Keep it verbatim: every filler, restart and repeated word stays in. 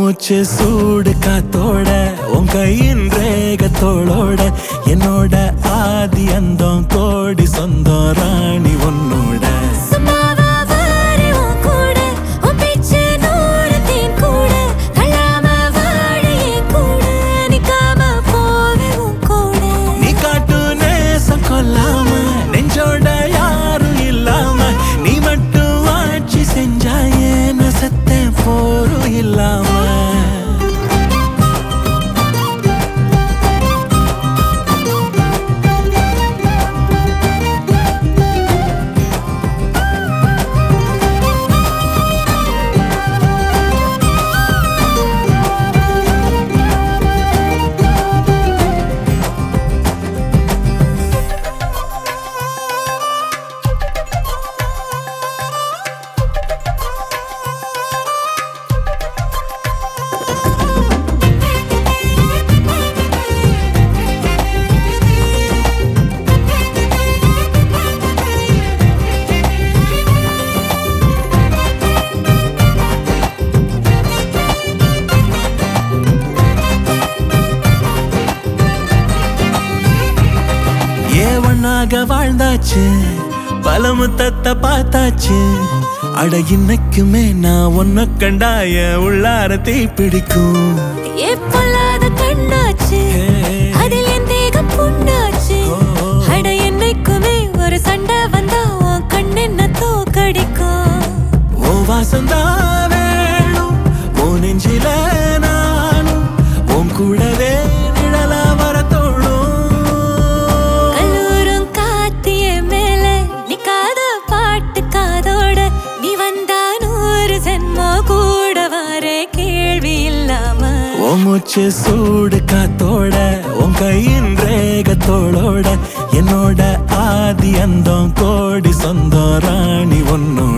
மூச்சு சூடு காத்தோட உன் கையின் ரேகத்தோளோட என்னோட ஆதி அந்தம் கோடி சொந்தம் ராணி உன்னோட நீ காட்டு நேசம் கொல்லாம நெஞ்சோட யாரும் இல்லாம நீ மட்டும் ஆட்சி செஞ்சாயே நசத்தேன் போரும் இல்லாம ஒன்னாக வாழ்ந்தாச்சு பல முத்தத்தை பார்த்தாச்சு அட இன்னைக்குமே நான் ஒன்ன கண்டாய உள்ளார தீ பிடிக்கும் கண்ணாச்சு அதில் என் தேகம் புண்ணாச்சு அட என்னைக்குமே ஒரு சண்டை வந்தா உன் கண் என்ன தோக்கடிக்கும் ஓ வாசந்தா வேணும் ஓ நெஞ்சில நானும் உன் கூடவே நிழலா வர தோணும் மூச்சு சூடு காத்தோட உன் கையின் ரேகத்தோளோட என்னோட ஆதி அந்தம் கோடி சொந்தம் ராணி ஒன்னோட